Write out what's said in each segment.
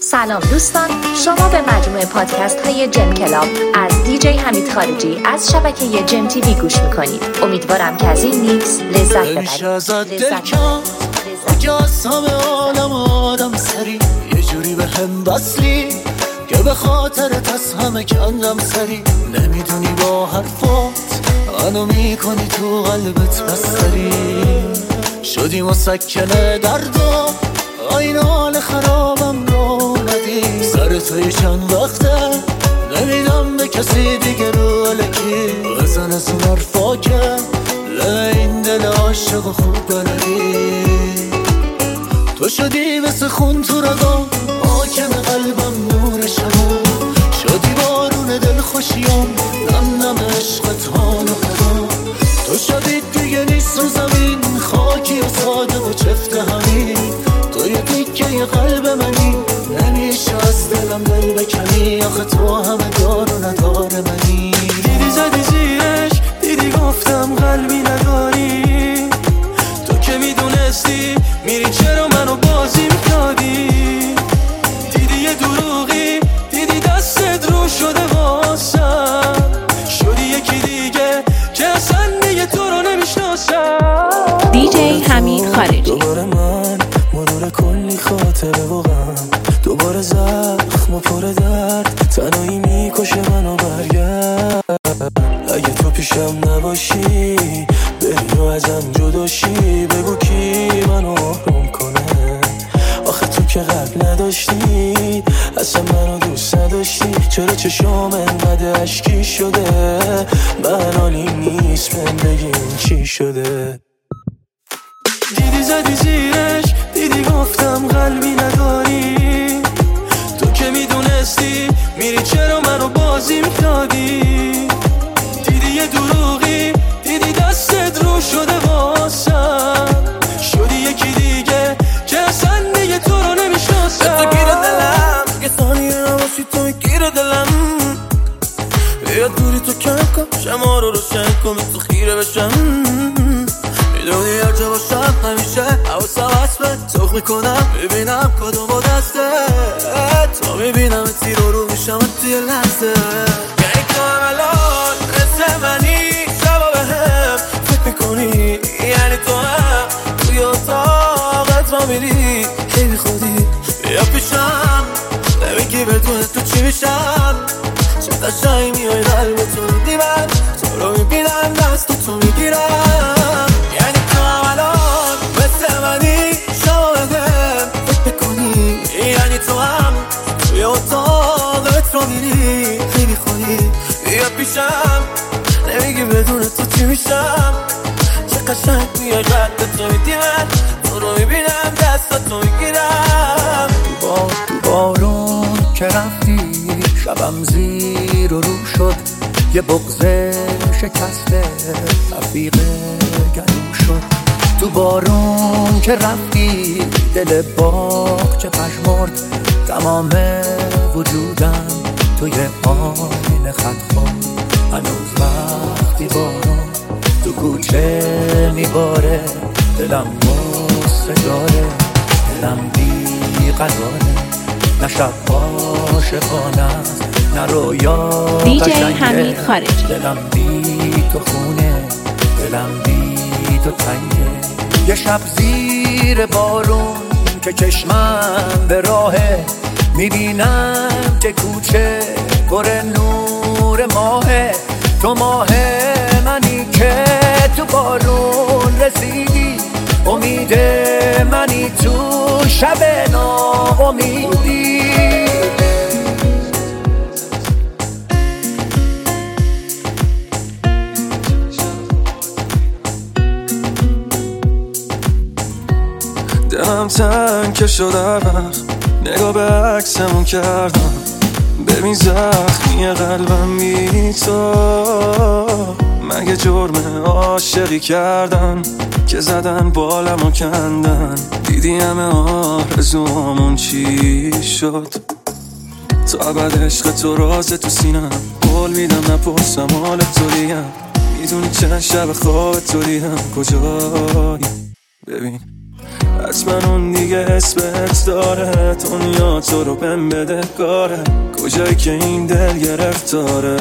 سلام دوستان، شما به مجموعه پادکست های جم کلاب از دیجی حمید خارجی از شبکه جم تیوی گوش میکنید. امیدوارم که از این میکس لذت ببرید. کجاست همه عالم آدم سری یه جوری به هم بسلی که به خاطرت از همه کندم سری. نمیدونی با حرفات منو میکنی تو قلبت بستری. شدی مسکنه دردم این حال خرابم رو ندی. سر توی چند وقته نمیدم به کسی دیگه رو الکی بزن از اون حرفا که این دل عاشق و خوب بلدی. تو شدی مثل خون تو رگام حاکم قلبم نور شبم. شدی بارون دل خوشیام نم نم عشقت حال و قدام. تو شدی دیگه نیست رو زمین خاکی و ساده و چفت همین. تو یه دیگه یه قلب منی نمیشه از دلم دل بکنی. آخه تو همه دار و ندار منی. دیدی زدی زیرش دیدی گفتم قلبی نداری. تو که میدونستی میری چرا منو بازی میکردی. دیدی یه دروغی دیدی دستت رو شده واسم. شدی یکی دیگه که اصلا دیگه تو رو نمیشناسم. دیجی حمید خارجی. دوباره من مرور کلی خاطره و غم. دوباره زخم و پر درد تنهایی میکشه منو. برگرد اگه تو پیشم نباشی بری و ازم جداشی. بگو کی منو آروم کنه. آخه تو که قلب نداشتی اصلا منو دوست نداشتی. چرا چشام انقدر اشکی شده. من حالی نیست من بگیم چی شده. دیدی زدی زیرش دیدی گفتم قلبی نداری. تو که میدونستی میری چرا منو بازی میکردی. دیدی یه دروغی دیدی دستت رو شده واسم. شدی یکی دیگه که اصلا دیگه تو رو نمیشناسم. تو گیر دلم یه ثانیه نباشی تو میگیر دلم. بیا دوری تو کم کن شما رو روشن کن تو خیره بشم. میدونی هر جا باشم همیشه حواسم هست به سخ میکنم. ببینم کدوم با دسته تا میبینم تیر رو میشم توی لحظه. یعنی تو هم الان مثل منی شبا به هم فکر میکنی. یعنی تو هم توی اتاقت را میری خیلی خودی. بیا پیشم نمیگی بدون تو چی میشم. چه قشنگ میای قلب تو میدی من. تو رو میبینم دست تو میگیرم. یعنی تو هم الان مثل منی شما بدم فکر میکنی. یعنی تو هم توی اتاقت را میری خیلی خودی. بیا پیشم نمیگی بدون تو چی میشم. چه قشنگ میای قلب تو میدی من. تو رو میبینم دست تو میگیرم. تو بارون که رفتی شبم زیر و رو شد. یه بغض شکسته رفیق گلو شد. تو بارون که رفتی دل باغ چه پشمرد. تمام وجودم توی آینه خط خورد. هنوز وقتی بارون تو کوچه میباره دلم غصه داره. دلم بی قراره نه شب عاشقانه است نه رویا دیجی حمید خارجی. دلم بی تو خونه دلم بی تو تنگه. یه شب زیر بارون که چشمم به راهه. میبینم که کوچه پر نور ماهه. تو ماه منی که تو بارون رسیدی. امید منی تو شب ناامیدی. دلم تنگ که شده وقت نگاه به عکسمون کردم. ببین زخمی قلبم بی تو. مگه جرم عاشقی کردن که زدن بالم و کندن. دیدی همه آرزوامون چی شد. تا ابد عشق تو رازه تو سینم. قول میدم نپرسم حال تو دیگم. میدونی چند شب خواب تو دیدم کجایی. ببین حتما اون دیگه اسمت داره. دنیا تو رو بهم بده کاره، کجایی که این دل گرفتاره.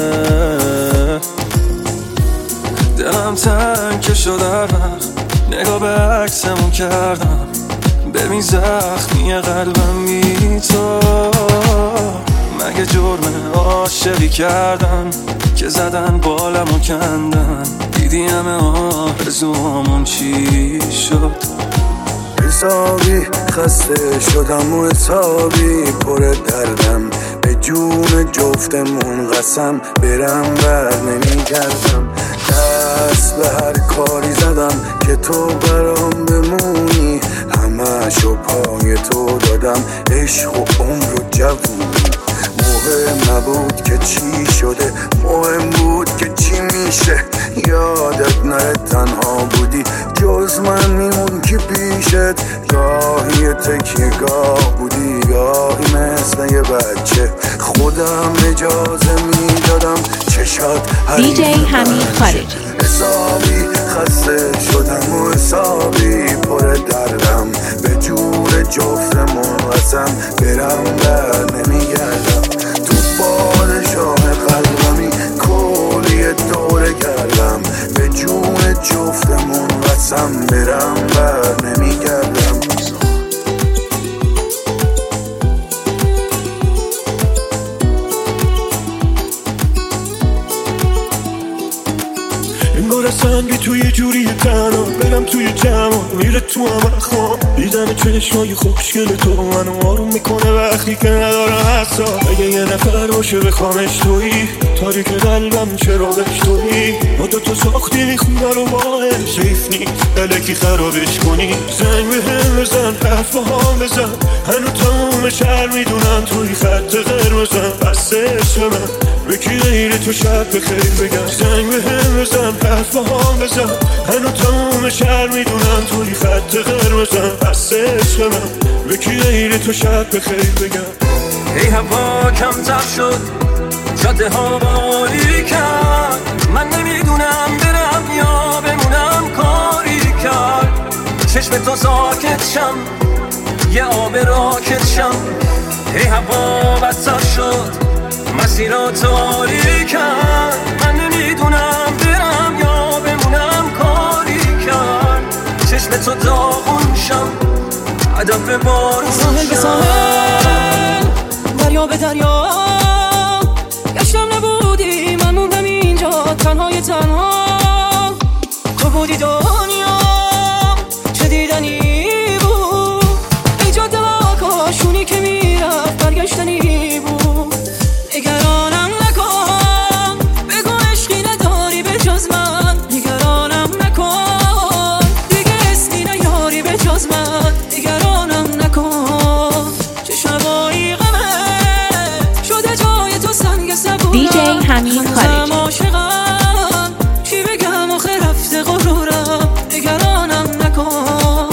دلم تنگ شده وقت نگاه به عکسمون کردم، ببین زخمی قلبم بی تو. مگه جرمه عاشقی کردن که زدن بالمو کندن؟ دیدی همه آرزوامون چی شد؟ حسابی خسته شدم و حسابی پر دردم، به جون جفتمون قسم برم بر نمیگردم. دست به هر کاری زدم که تو برام بمونی، همه‌شو پای تو دادم، عشق و عمر و جوونی. مهم نبود که چی شده، مهم بود که چی میشه. یادت نره تنها بودی، جز من میمون کی پیشت. گاهی تکیه گاه بودی، گاهی مثل یه بچه. خودم اجازه میدادم چشات دیجی حمید خارجی. حسابی خسته شدم و حسابی پر دردم، به جور جفتمون قسم برم بر نمیگردم. تو پادشاه قلبمی کلی دوره کردم، به جون جفتمون قسم برم بر نمیگردم. انگار سنگی توی جوری تنها برم توی جمع میره تو همه خوام. دیدن چشمای خوشگل تو منو آروم میکنه وقتی که ندارم حسا. اگه یه نفر باشه بخوامش تویی، تاریک قلبم چراغش تویی. ما دوتا ساختیم خونه رو باش، حیف نیست الکی خرابش کنی. زنگ به هم بزن، حرف با هم بزن، هنو تموم شهر میدونن توی خط قرمزم. بس عشق من به کی غیر تو شب بخیر بگم. زنگ به هم بزن، حرف با هم بزن، هنو تموم شهر میدونن توی خط قرمزم. بس عشق من به کی غیر تو شب بخیر بگم. ای هوا کمتر شد، جاده ها باری کرد، من نمیدونم برم یا بمونم کاری کرد. چشم تو ساکت شم، یه آب راکت شم. ای هوا بدتر شد، مسیرها تاری کرد، من نمیدونم برم یا بمونم کاری کرد. چشم تو داغون شم، عدم به بارون شم. ساحل به ساحل، دریا به دریا، گشتم نبودی من موندم اینجا تنهای تنها. تو بودی دنیا چه دیدنی بود، ای جاده ها کاشونی که میرفت برگشتنی بود. نگرانم نکن، بگو عشقی نداری به جز من. نگرانم نکن، دیگه اسمی نیاری به جز من. نگرانم نکن، چه شبایی غمت شده جای تو سنگ صبورم. دیجی حمید خارجی. عاشقم چی بگم آخه رفته غرورم. نگرانم نکن.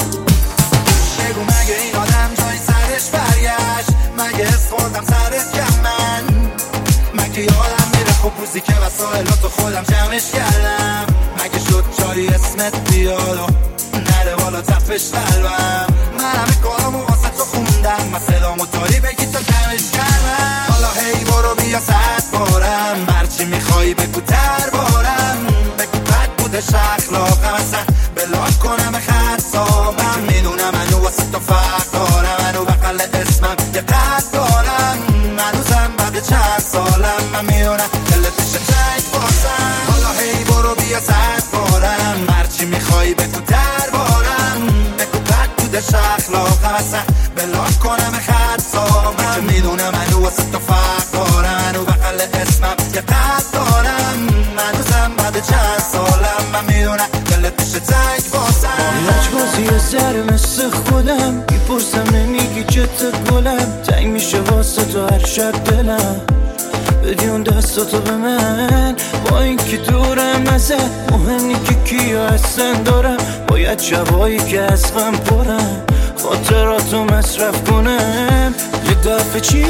بگو مگه این آدم جای سرش برگشت، مگه اسخوردم سرت کم من. مگه یادم میره خوب روزی که وسایلاتو خودم جمعش کردم. مگه شد جایی اسمت بیاد و نره بالا تفش قلبم. من همه کارامو واسه تو خوندم، من صدامو داری بگی تا کمش کردم. حالا هی برو بیا ساعت بارم، برچی میخوایی بگو تر بارم. بگو بد بودش اخلاقم، اصلا بلاک کنم خطابم. میدونم منو واسه تو فرق دارم، منو بقل اسمم یه قد دارم. منوزم بعد چند سالم، من میدونم دلت میشه تنگ باسم. حالا هی برو بیا ساعت بارم، برچی میخوایی بگو در بارم. بگو بد بودش اخلاقم، اصلا بلاک کنم خطابم. میدونم منو واسه تو فرق دارم، منو بقل اسمم یه قد دارم. منوزم بعد چند سالم، من میدونم دلت میشه تنگ باسم. لجبازی سر مثل خودم، میپرسم نمیگی چطور گلم. تنگ میشه واسه تو هر شب دلم، بدی اون دستاتو به من. با این که دورم ازت مهم نی که کیا هستن دارم. باید شبایی که از غم پرم خاطراتو مصرف کنم. یه دفعه چی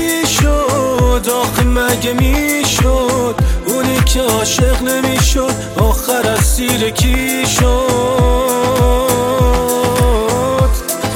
شد آخه مگه میشد، اونی که عاشق نمیشد آخر اسیر کی شد.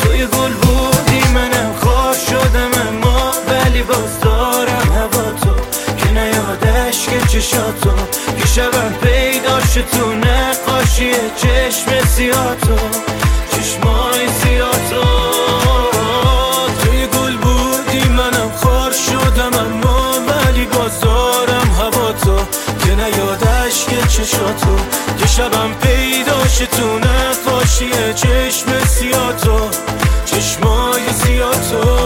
چشاتو که شبم پیداش تو نقاشی چشم سیاتو چشمای سیاتو توی گل بودی منم خار شدم اما ولی باز دارم هوا تو که نیادش که چشاتو که شبم پیداش تو نقاشی چشم سیاتو چشمای سیاتو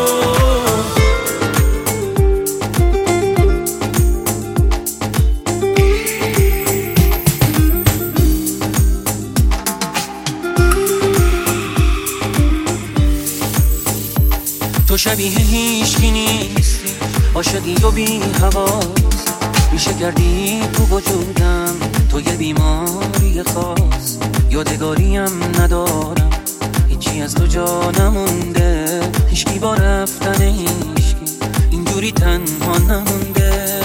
تو شبیه هیچکی نیستی عاشقی و بی حواس میشه کردی تو وجودم تو یه بیماری خاص یادگاریم ندارم هیچی از تو جا نمونده هیچکی با رفتن هیچکی اینجوری تنها نمونده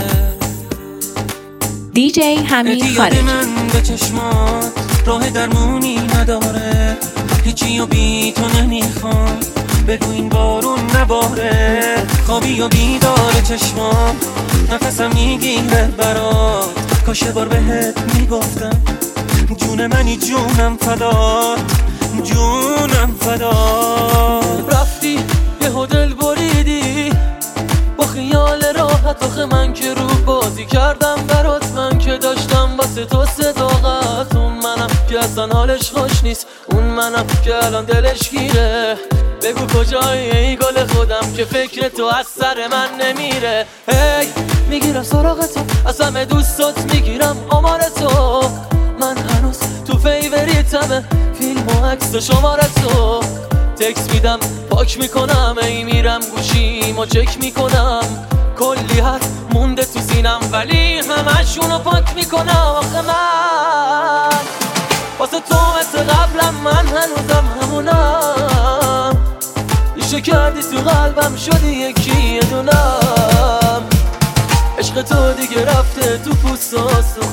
دیجی حمید خارجی من به چشمات راه درمونی نداره هیچی و بی تو نمیخوام بگو این بارون نباره خوابی و بیدار چشمام نفسم میگیره برات کاش بار بهت میگفتم جون منی جونم فدات جونم فدات رفتی یه دل بریدی با خیال راحت آخه من که رو بازی کردم برات من که داشتم واسه تو صداقت اون منم که اصلا حالش خوش نیست اون منم که الان دلش گیره بگو کجایی ای گل خودم که فکر تو از سر من نمیره هی میگیرم سراغ تو از همه دوستات میگیرم آمار تو من هنوز تو فیوریتمه فیلم و عکس شماره تو تکس میدم پاک میکنم ای میرم گوشیمو چک میکنم کلی حرف مونده تو سینم ولی همشونو پاک میکنم آخه من واسه تو مثل قبلم من هنوزم همونم ایشه کردی تو قلبم شدی یکی یه دونم عشق تو دیگه رفته تو پوست و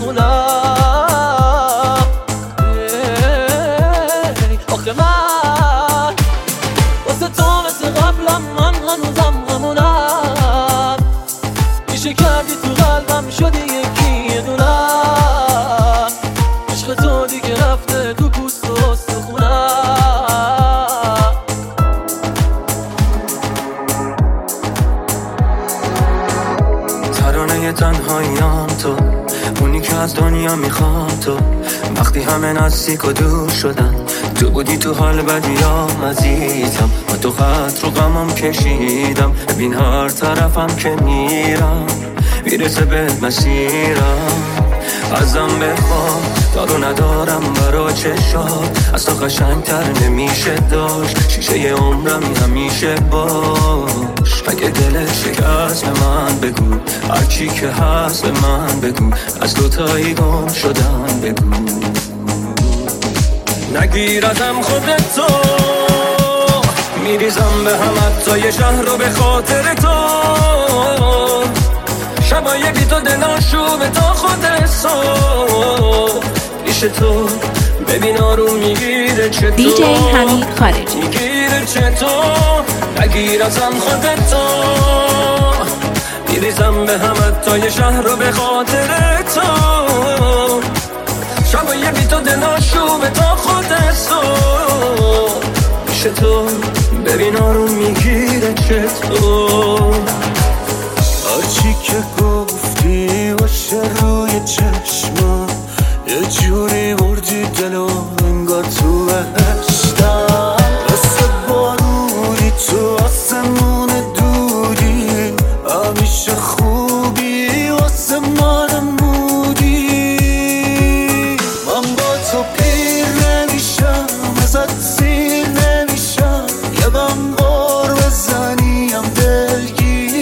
استخونم آخه من واسه تو مثل قبلم من هنوزم همونم ایشه کردی تو قلبم شدی یکی یه دونم عشق تو دیگه رفته تو پوست و استخونم ترانه تنهاییام تو اونی که از دنیا میخوام تو وقتی همه نزدیک و دور شدن تو بودی تو حال بدیام عزیزم و تو خط رو غمم کشیدم ببین هر طرفم که میرم میرسه به مسیرم ازم بخوام دارو ندارم برا چشات از تو قشنگتر نمیشه داشت شیشه عمرمی همیشه باش اگه دلت شکست به من بگو هرچی که هست به من بگو از دوتایی گم شدن بگو نگیر ازم خودتو میریزم به هم حتی یه شهر رو به خاطر تو شبای بی تو دلاشو به تا خود صبح ریش تو ببین آروم میگیره چطور دیجی حمید خارجی میگیره چطور نگیر ازم خودتو میریزم به هم حتی یه شهر رو به خاطر تو شبای بی تو دلاشو به تا خود صبح ریش تو ببین آروم میگیره چطور هرچی که گفتی باشه روی چشمم یه جوری بردی دلو انگار تو بهشتم مثل بارونی تو آسمون دودی همیشه خوبی واسه مودی من با تو پیر نمیشم ازت سیر نمیشم یه بم بار بزنیم دلگیر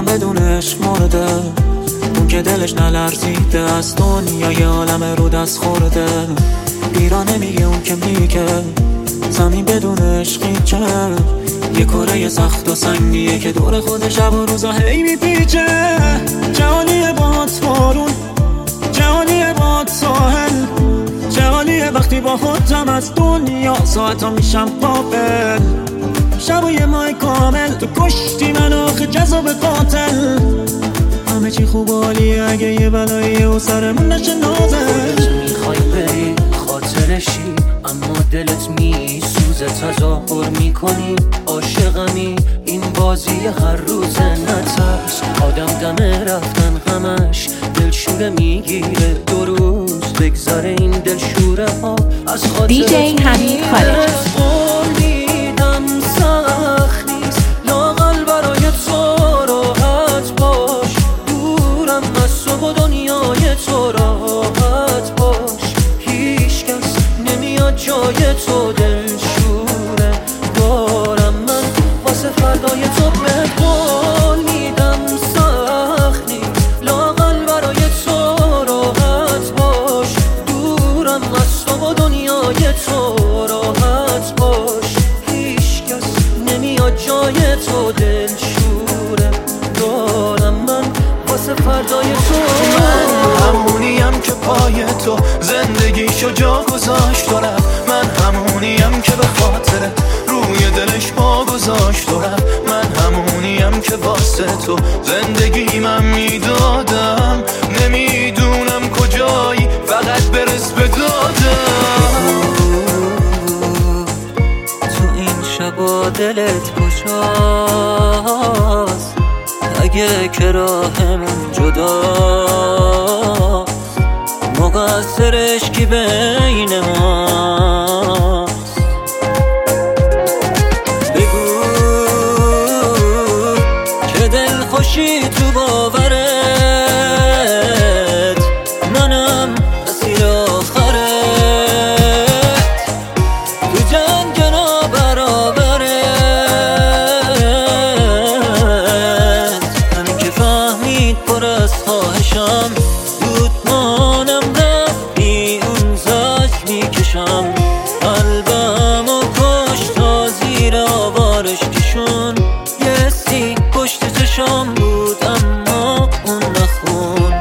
آدم بدون عشق مرده، اون که دلش نلرزیده از دنیای عالم رو دست خورده. ایران نمیگه اون که میگه زمین بدون عشقی چه، یه کره سخت و سنگیه که دور خود شب و روزا هی میپیچه. جهانیه باد بارون، جهانیه باد ساحل، جهانیه وقتی با خودم از دنیا ساعتا میشم قابل. شب و یه ماه کامل تو کشتی من آخه جذاب قاتل. همه چی خوب عالیه اگه یه بلاییه و سرمون نشه نازل. میخوای بری خاطرشی اما دلت میسوزه، تظاهر میکنی عاشقمی، این بازی هر روز نترس. آدم دم رفتن همش دلشوره میگیره، 2 روز بگذاره این دلشوره ها از خاطر دیجی حمید خالجی. میدم سخت نیست لااقل برای تو راحت باش، دورم از تو و دنیای تو راحت باش. هیچ کس نمیاد جای تو، دلشوره دارم من واسه فردای تو. بهت میدم سخت نیست لااقل برای تو راحت باش، دورم از تو و دنیای تو راحت باش. هیچ کس نمیاد جای تو، دلشوره دارم من واسه فردای تو. من همونیم که پای تو زندگیشو جا گذاشت دارم، من همونیم که به خاطر روی دلش پا گذاشت دارم، من همونیم که واسه تو زندگی من میدادم. نمیدونم کجایی فقط برس به دادم. تو این شبا دلت کجاست اگه که راهمون جداست، مقصرش کی بین ماست؟ بگو که دل خوشی تو باورت، منم اسیر آخرت، تو جنگ نابرابرت. همین که فهمید پر از خواهشم، دود مانم رفتی اون زج میکشم. قلبم و کش تا زیر آوارش کشون، یه سی پشت چشم بود اما اون نخون.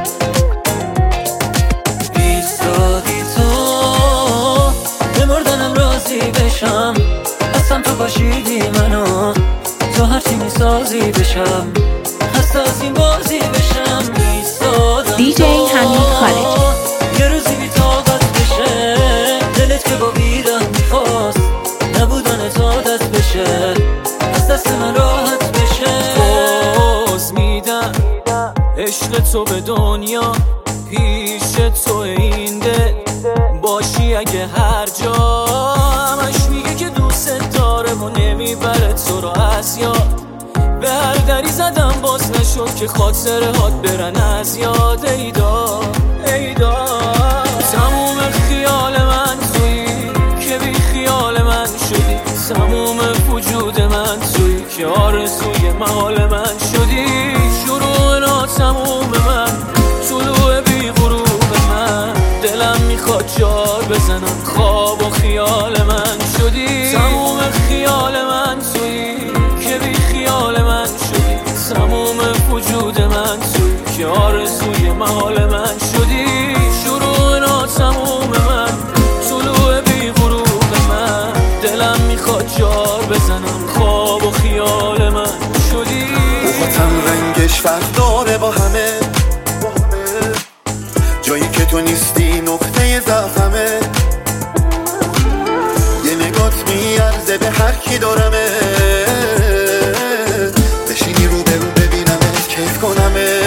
ایستادی تو به مردنم راضی بشم، اصلا تو باشیدی منو تو هرچی میسازی بشم، هست از این بازی بشم. ایستادم دیجی حمید خالجی. یه روزی بی طاقت بشه دلت که با بیرم میخواست نبودن عادت بشه، از دست من راحت بشه. باز میدم عشق تو به دنیا، پیش تو این دل باشی اگه هر جا. همش میگه که دوست داره و نمیبره تو رو از یاد. به هر دری زدم باز نشد که خاطرهات برن از یاد. ایدا ایدا تموم خیال من تویی که بی خیال من شدی، تموم وجود من تویی که آرزوی محال من شدی. شروع ناتموم من، طلوع بی غروب من، دلم میخواد جار بزنم خواب و خیال من شدی. تموم خیال من تویی که بی خیال من شدی، تموم وجود من تویی که آرزوی محال من شدی. شروع ناتموم من، طلوع بی غروب من، دلم میخواد جار بزنم خواب و خیال من شدی. موهاتم رنگش فرق داره با همه، جایی که تو نیستی نقطه ضعفمه. یه نگات میارزه به هر کی دارمه، بشینی رو به رو ببینمت کیف کنمه.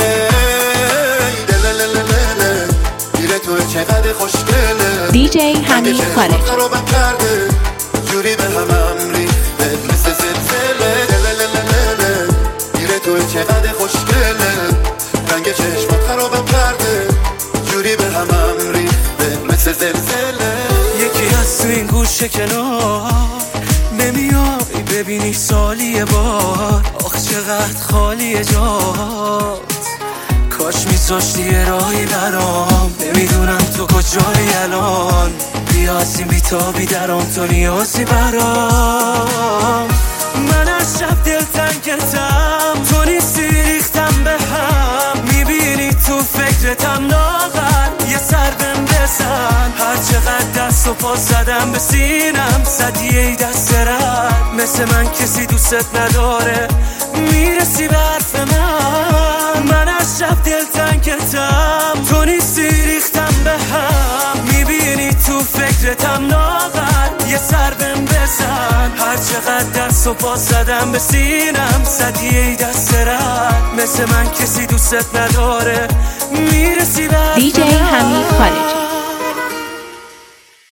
دلللللله گیره تو چقدر خوشگله. دیجی حمید خالجی. خرابم کرده جوری به همم ریخته مثل زلزله. دللللله گیره تو چقدر خوشگله، رنگ چشمات خرابم کرده جوری به همم ریخته مثل زلزله. یکی از تو این گوشه کنار نمیای ببینی سالی بار آخ چقدر خالیه جات کاش میذاشتی یه راهی برام نمیدونم تو کجایی الان بیا از این بیتابی درام تو نیازی برام من از شب دلتنگتم تو نیستی ریختم به هم میبینی تو فکرتم لاغر یه سر بهم بزن هر چقدر دست و پا زدم به سینم زدی ای دست رد مثل من کسی دوست نداره میرسی به حرف من از شب دلتنگتم تو نیستی ریختم به هم میبینی تو فکرتم لاغر یه سر بهم بزن هر چقدر دست و پا زدم به سینم زدی ای دست رد مثل من کسی دوست نداره میرسی به حرف من. DJ حمید خارجی